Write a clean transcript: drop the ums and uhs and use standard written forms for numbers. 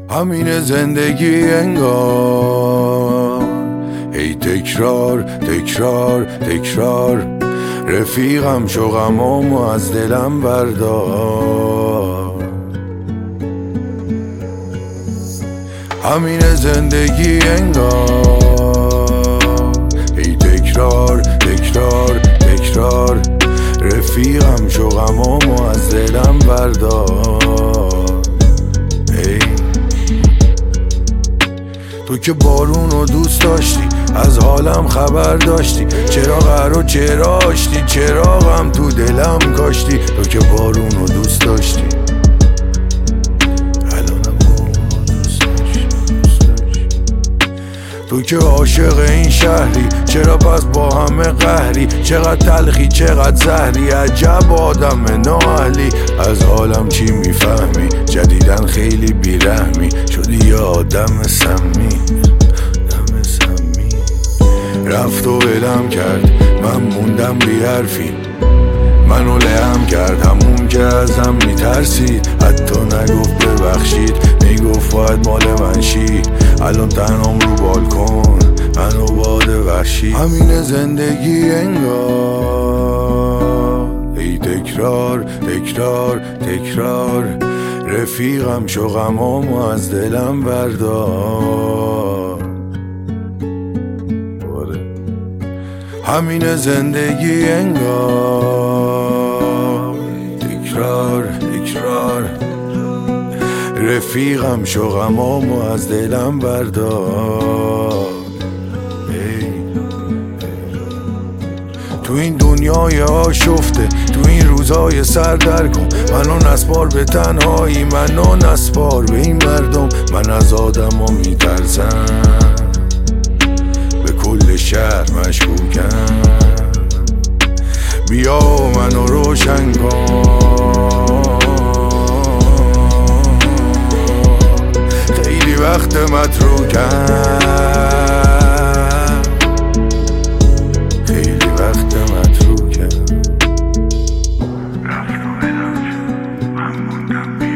همین زندگی انگار، ای تکرار تکرار تکرار. رفیقم شو غمامو از دلم بردار. همین زندگی انگار، ای تکرار تکرار تکرار. رفیقم شو غمامو از دلم بردار. ای تو که بارونو دوست داشتی، از حالم خبر داشتی، چراغ چرا آشتی، چراغم تو دلم کاشتی. تو که بارونو دوست داشتی، الانم بارونو دوست داشتی. تو که عاشق این شهری، چرا پس با همه قهری؟ چقدر تلخی چقدر زهری، عجب آدم نااهلی. از حالم چی میفهمی؟ جدیدن خیلی بیرحمی شدی یه آدم سمی. رفت و ولم کرد، من موندم بی حرفی. منو لهم کرد همون که ازم میترسید. حتی نگفت ببخشید، میگفت باید مال من شی. الان تنهام رو بالکن، منو باد وحشی. همین زندگی انگار، ای تکرار تکرار تکرار. رفیقم شو غمامو از دلم بردار. همین زندگی انگار، تکرار تکرار. رفیقم شو غمامو از دلم بردار. تو این دنیای آشفته، تو این روزای سردرگم، منو نسپار به تنهایی، منو نسپار به این مردم. من از آدم ها میترسم، به کل شهر مشکوکم. بیا منو روشن کن، خیلی وقت متروکم. خیلی وقت متروکم. رفت و ولم شد، من موندم